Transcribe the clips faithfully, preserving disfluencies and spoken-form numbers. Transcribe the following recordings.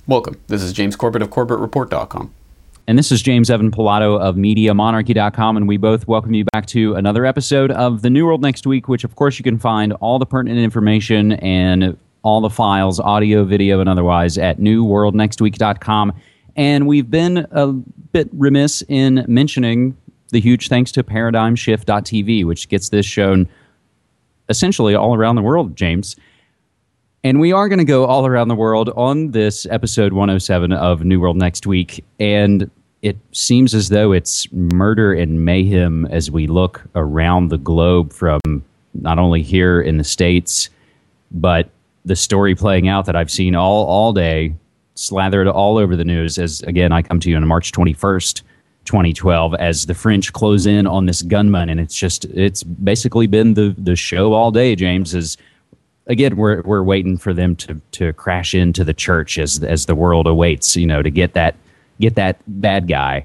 Welcome. This is James Corbett of Corbett Report dot com. And this is James Evan Pilato of Media Monarchy dot com, and we both welcome you back to another episode of The New World Next Week, which, of course, you can find all the pertinent information and all the files, audio, video, and otherwise, at new world next week dot com. And we've been a bit remiss in mentioning the huge thanks to paradigm shift dot t v, which gets this shown essentially all around the world, James. And we are going to go all around the world on this episode one oh seven of New World Next Week. And it seems as though it's murder and mayhem as we look around the globe, from not only here in the States, but the story playing out that I've seen all, all day, slathered all over the news, as, again, I come to you on March twenty-first, twenty twelve, as the French close in on this gunman. And it's just, it's basically been the, the show all day, James, is... Again, we're we're waiting for them to, to crash into the church as as the world awaits, you know, to get that get that bad guy.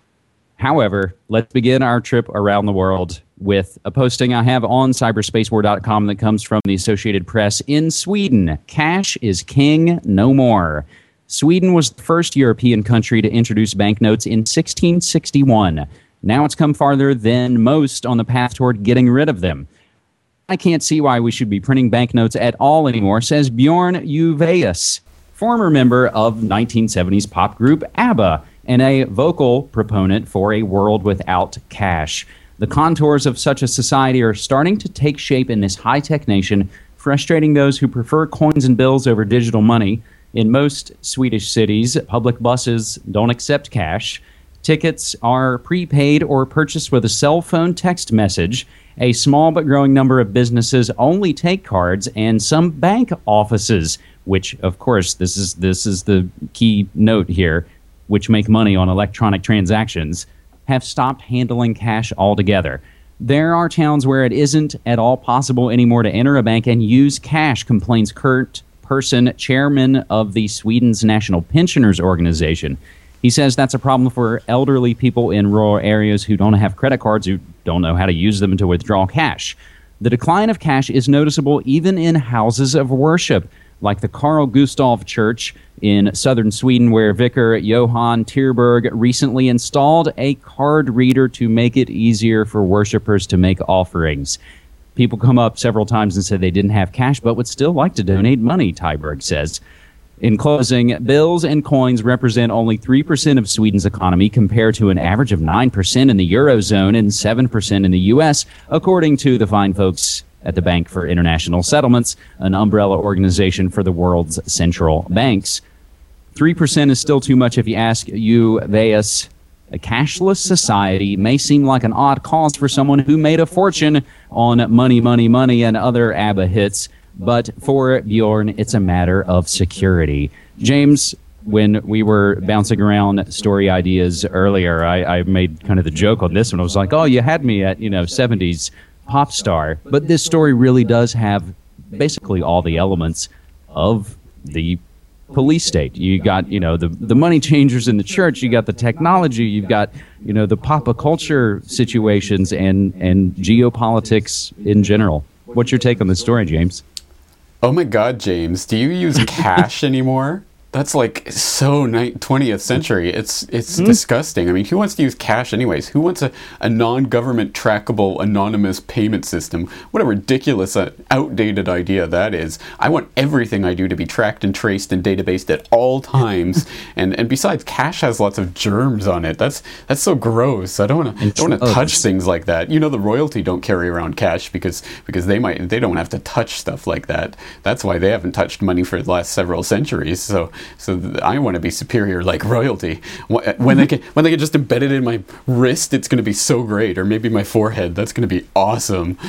However, let's begin our trip around the world with a posting I have on cyberspace war dot com that comes from the Associated Press. In Sweden, cash is king no more. Sweden was the first European country to introduce banknotes in sixteen sixty-one. Now it's come farther than most on the path toward getting rid of them. I can't see why we should be printing banknotes at all anymore, says Bjorn Ulvaeus, former member of nineteen seventies pop group ABBA and a vocal proponent for a world without cash. The contours of such a society are starting to take shape in this high-tech nation, frustrating those who prefer coins and bills over digital money. In most Swedish cities, public buses don't accept cash. Tickets are prepaid or purchased with a cell phone text message. A small but growing number of businesses only take cards, and some bank offices, which, of course, this is this is the key note here, which make money on electronic transactions, have stopped handling cash altogether. There are towns where it isn't at all possible anymore to enter a bank and use cash, complains Kurt Persson, chairman of the Sweden's National Pensioners Organization. He says that's a problem for elderly people in rural areas who don't have credit cards, who don't know how to use them to withdraw cash. The decline of cash is noticeable even in houses of worship, like the Carl Gustaf Church in southern Sweden, where Vicar Johan Tierberg recently installed a card reader to make it easier for worshipers to make offerings. People come up several times and said they didn't have cash, but would still like to donate money, Tierberg says. In closing, bills and coins represent only three percent of Sweden's economy, compared to an average of nine percent in the Eurozone and seven percent in the U S, according to the fine folks at the Bank for International Settlements, an umbrella organization for the world's central banks. three percent is still too much if you ask Ulvaeus. A cashless society may seem like an odd cause for someone who made a fortune on Money, Money, Money and other ABBA hits. But for Bjorn, it's a matter of security. James, when we were bouncing around story ideas earlier, I, I made kind of the joke on this one. I was like, oh, you had me at, you know, seventies pop star. But this story really does have basically all the elements of the police state. You got, you know, the, the money changers in the church. You got the technology. You've got, you know, the pop culture situations and, and geopolitics in general. What's your take on the story, James? Oh my God, James, do you use cash anymore? That's like so twentieth century. It's it's mm-hmm. disgusting. I mean, who wants to use cash anyways? Who wants a, a non-government trackable anonymous payment system? What a ridiculous, uh, outdated idea that is. I want everything I do to be tracked and traced and databased at all times. and and besides, cash has lots of germs on it. That's that's so gross. I don't want to don't want to touch things like that. You know, the royalty don't carry around cash because because they might they don't have to touch stuff like that. That's why they haven't touched money for the last several centuries. So. So th- I want to be superior like royalty. When they can, when they can just embed it in my wrist, it's going to be so great. Or maybe my forehead. That's going to be awesome.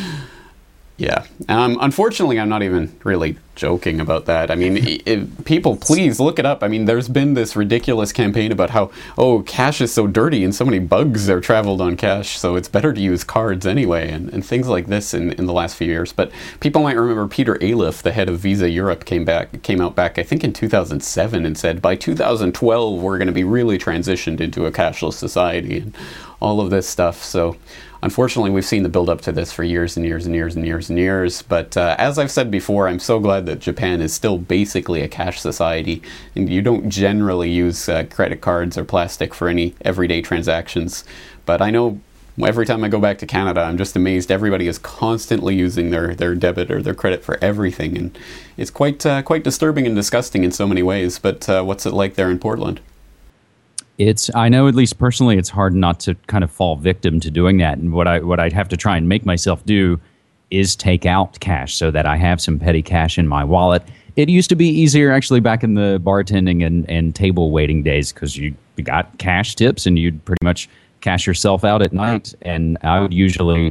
Yeah. Um, unfortunately, I'm not even really joking about that. I mean, it, people, please look it up. I mean, there's been this ridiculous campaign about how, oh, cash is so dirty and so many bugs are traveled on cash, so it's better to use cards anyway, and, and things like this in, in the last few years. But people might remember Peter Aliff, the head of Visa Europe, came back, came out back, I think in two thousand seven, and said, by two thousand twelve, we're going to be really transitioned into a cashless society and all of this stuff. So unfortunately, we've seen the build up to this for years and years and years and years and years. But uh, as I've said before, I'm so glad that Japan is still basically a cash society, and you don't generally use uh, credit cards or plastic for any everyday transactions. But I know every time I go back to Canada, I'm just amazed. Everybody is constantly using their, their debit or their credit for everything, and it's quite uh, quite disturbing and disgusting in so many ways. But uh, what's it like there in Portland? It's I know, at least personally, it's hard not to kind of fall victim to doing that. And what I what I have to try and make myself do is take out cash so that I have some petty cash in my wallet. It used to be easier actually back in the bartending and, and table waiting days, because you got cash tips and you'd pretty much cash yourself out at night, and I would usually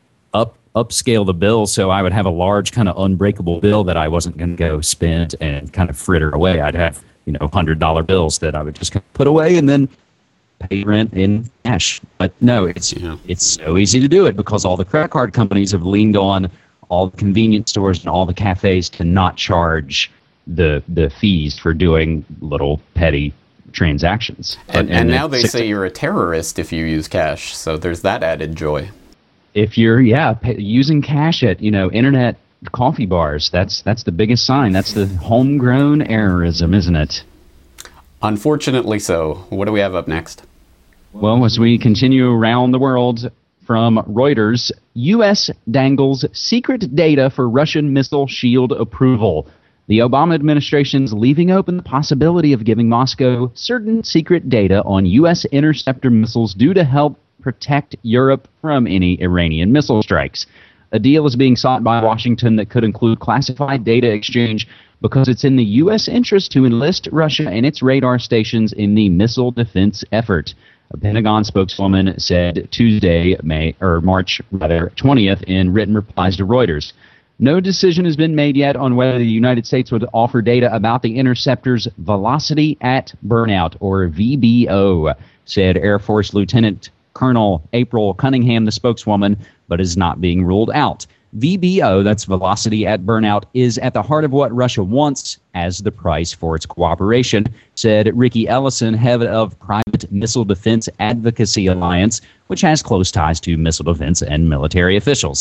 up upscale the bill, so I would have a large kind of unbreakable bill that I wasn't going to go spend and kind of fritter away. I'd have, you know, one hundred dollar bills that I would just kind of put away and then pay rent in cash. But no, it's Yeah. it's so easy to do it because all the credit card companies have leaned on all the convenience stores and all the cafes to not charge the the fees for doing little petty transactions. And, But- and now they it's- say you're a terrorist if you use cash, so there's that added joy. if you're yeah pay, using cash at, you know, internet coffee bars, that's that's the biggest sign. That's the homegrown errorism, isn't it? Unfortunately so. What do we have up next? Well, as we continue around the world, from Reuters, U S dangles secret data for Russian missile shield approval. The Obama administration's leaving open the possibility of giving Moscow certain secret data on U S interceptor missiles due to help protect Europe from any Iranian missile strikes. A deal is being sought by Washington that could include classified data exchange because it's in the U S interest to enlist Russia and its radar stations in the missile defense effort. A Pentagon spokeswoman said Tuesday, May or March rather twentieth, in written replies to Reuters. No decision has been made yet on whether the United States would offer data about the interceptor's velocity at burnout, or V B O, said Air Force Lieutenant Colonel April Cunningham, the spokeswoman, but is not being ruled out. V B O, that's velocity at burnout, is at the heart of what Russia wants as the price for its cooperation, said Ricky Ellison, head of Private Missile Defense Advocacy Alliance, which has close ties to missile defense and military officials.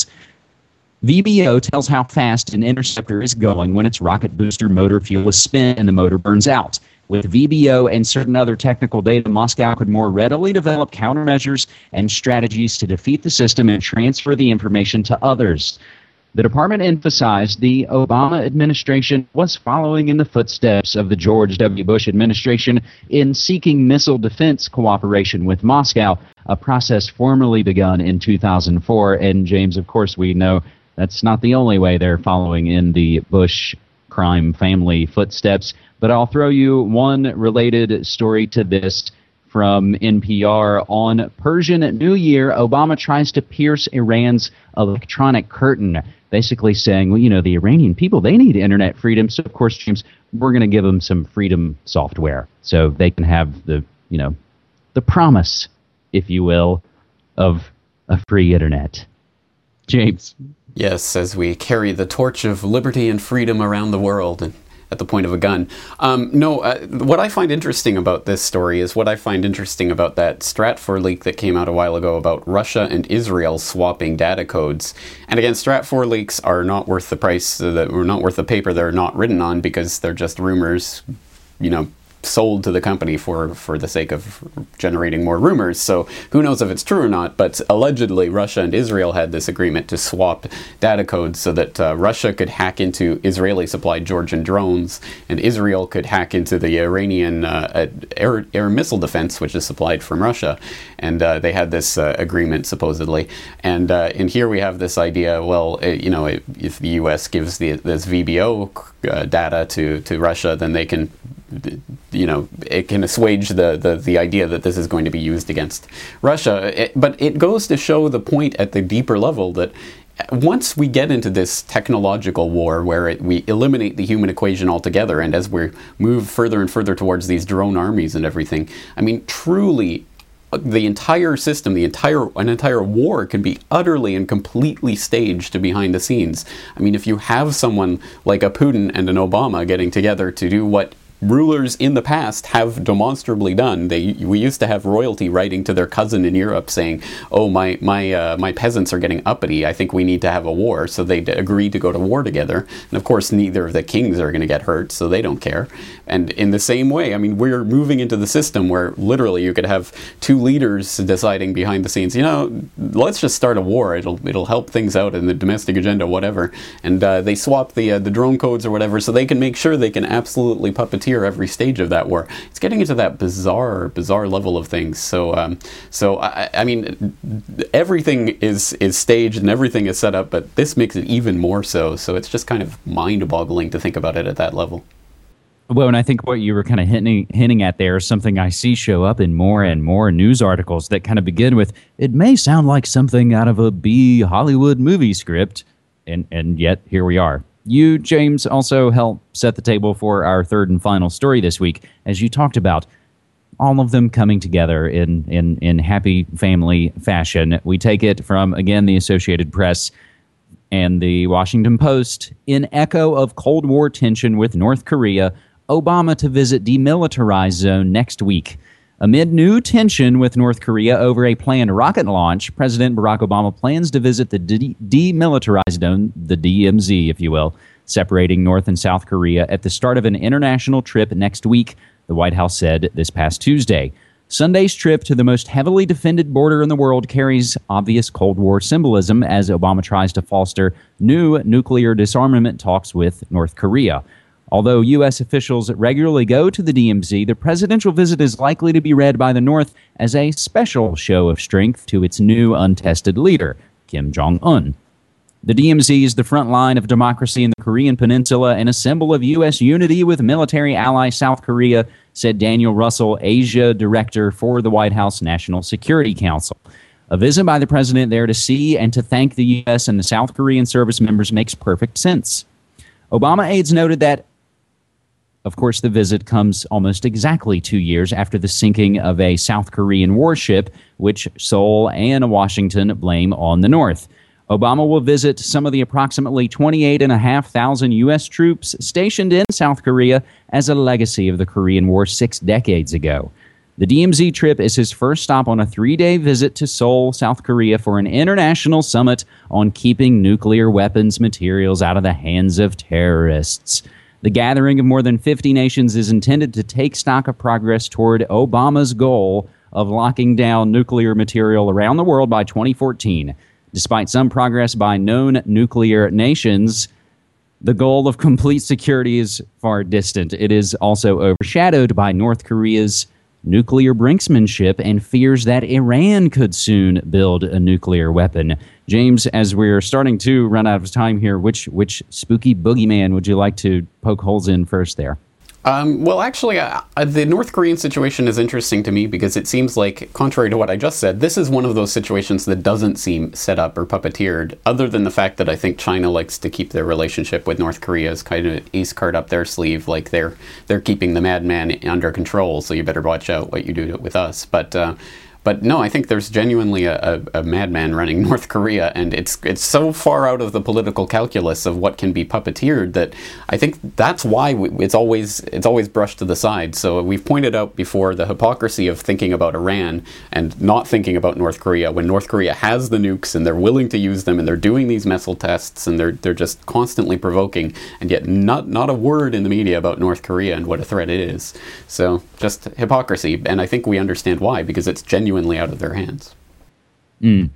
V B O tells how fast an interceptor is going when its rocket booster motor fuel is spent and the motor burns out. With V B O and certain other technical data, Moscow could more readily develop countermeasures and strategies to defeat the system and transfer the information to others. The department emphasized the Obama administration was following in the footsteps of the George W. Bush administration in seeking missile defense cooperation with Moscow, a process formally begun in two thousand four. And James, of course, we know that's not the only way they're following in the Bush crime family footsteps. But I'll throw you one related story to this from N P R. On Persian New Year, Obama tries to pierce Iran's electronic curtain, basically saying, well, you know, the Iranian people, they need internet freedom. So, of course, James, we're going to give them some freedom software so they can have the, you know, the promise, if you will, of a free internet. James. Yes, as we carry the torch of liberty and freedom around the world and at the point of a gun. Um, no, uh, what I find interesting about this story is what I find interesting about that Stratfor leak that came out a while ago about Russia and Israel swapping data codes. And again, Stratfor leaks are not worth the price, uh, that, or not worth the paper they're not written on, because they're just rumors, you know, sold to the company for, for the sake of generating more rumors. So who knows if it's true or not, but allegedly Russia and Israel had this agreement to swap data codes so that uh, Russia could hack into Israeli-supplied Georgian drones and Israel could hack into the Iranian uh, air, air missile defense, which is supplied from Russia. And uh, they had this uh, agreement, supposedly. And uh, and here we have this idea, well, uh, you know, if the U S gives the, this V B O uh, data to, to Russia, then they can, you know, it can assuage the, the, the idea that this is going to be used against Russia. It, but it goes to show the point at the deeper level that once we get into this technological war where it, we eliminate the human equation altogether, and as we move further and further towards these drone armies and everything, I mean, truly, the entire system, the entire an entire war can be utterly and completely staged behind the scenes. I mean, if you have someone like a Putin and an Obama getting together to do what rulers in the past have demonstrably done. They we used to have royalty writing to their cousin in Europe saying, "Oh, my my uh, my peasants are getting uppity. I think we need to have a war." So they agree to go to war together. And of course, neither of the kings are going to get hurt, so they don't care. And in the same way, I mean, we're moving into the system where literally you could have two leaders deciding behind the scenes, you know, let's just start a war. It'll it'll help things out in the domestic agenda, whatever. And uh, they swap the uh, the drone codes or whatever, so they can make sure they can absolutely puppeteer every stage of that war. It's getting into that bizarre, bizarre level of things. So, um, so I, I mean, everything is is staged and everything is set up, but this makes it even more so. So it's just kind of mind-boggling to think about it at that level. Well, and I think what you were kind of hinting, hinting at there is something I see show up in more and more news articles that kind of begin with, it may sound like something out of a B Hollywood movie script, and, and yet here we are. You, James, also helped set the table for our third and final story this week, as you talked about all of them coming together in, in, in happy family fashion. We take it from, again, the Associated Press and the Washington Post. In echo of Cold War tension with North Korea, Obama to visit demilitarized zone next week. Amid new tension with North Korea over a planned rocket launch, President Barack Obama plans to visit the de- demilitarized zone, the D M Z, if you will, separating North and South Korea at the start of an international trip next week, the White House said this past Tuesday. Sunday's trip to the most heavily defended border in the world carries obvious Cold War symbolism as Obama tries to foster new nuclear disarmament talks with North Korea. Although U S officials regularly go to the D M Z, the presidential visit is likely to be read by the North as a special show of strength to its new untested leader, Kim Jong-un. The D M Z is the front line of democracy in the Korean Peninsula and a symbol of U S unity with military ally South Korea, said Daniel Russell, Asia Director for the White House National Security Council. A visit by the president there to see and to thank the U S and the South Korean service members makes perfect sense. Obama aides noted that, of course, the visit comes almost exactly two years after the sinking of a South Korean warship, which Seoul and Washington blame on the North. Obama will visit some of the approximately twenty-eight thousand five hundred U S troops stationed in South Korea as a legacy of the Korean War six decades ago. The D M Z trip is his first stop on a three-day visit to Seoul, South Korea, for an international summit on keeping nuclear weapons materials out of the hands of terrorists. The gathering of more than fifty nations is intended to take stock of progress toward Obama's goal of locking down nuclear material around the world by twenty fourteen. Despite some progress by known nuclear nations, the goal of complete security is far distant. It is also overshadowed by North Korea's nuclear brinksmanship and fears that Iran could soon build a nuclear weapon. James, as we're starting to run out of time here, which which spooky boogeyman would you like to poke holes in first there? Um, well, actually, uh, the North Korean situation is interesting to me because it seems like, contrary to what I just said, this is one of those situations that doesn't seem set up or puppeteered, other than the fact that I think China likes to keep their relationship with North Korea as kind of ace card up their sleeve, like they're they're keeping the madman under control, so you better watch out what you do with us. But uh, But no, I think there's genuinely a, a, a madman running North Korea, and it's it's so far out of the political calculus of what can be puppeteered that I think that's why we, it's always it's always brushed to the side. So we've pointed out before the hypocrisy of thinking about Iran and not thinking about North Korea when North Korea has the nukes and they're willing to use them and they're doing these missile tests and they're they're just constantly provoking, and yet not not a word in the media about North Korea and what a threat it is. So just hypocrisy, and I think we understand why, because it's genuine out of their hands. Mm.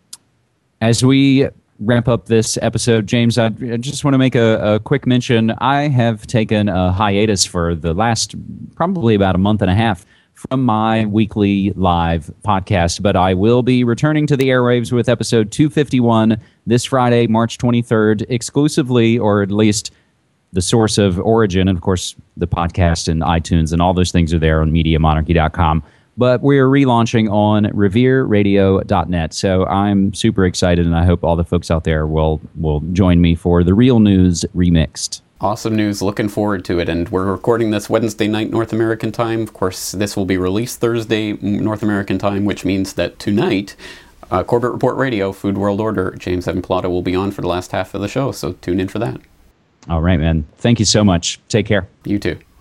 As we wrap up this episode, James, I just want to make a, a quick mention. I have taken a hiatus for the last probably about a month and a half from my weekly live podcast, but I will be returning to the airwaves with episode two fifty-one this Friday, March twenty-third, exclusively, or at least the source of origin. And of course, the podcast and iTunes and all those things are there on media monarchy dot com. But we're relaunching on revere radio dot net. So I'm super excited, and I hope all the folks out there will will join me for the Real News Remixed. Awesome news. Looking forward to it. And we're recording this Wednesday night North American time. Of course, this will be released Thursday North American time, which means that tonight, uh, Corbett Report Radio, Food World Order, James Evan Pilato will be on for the last half of the show. So tune in for that. All right, man. Thank you so much. Take care. You too.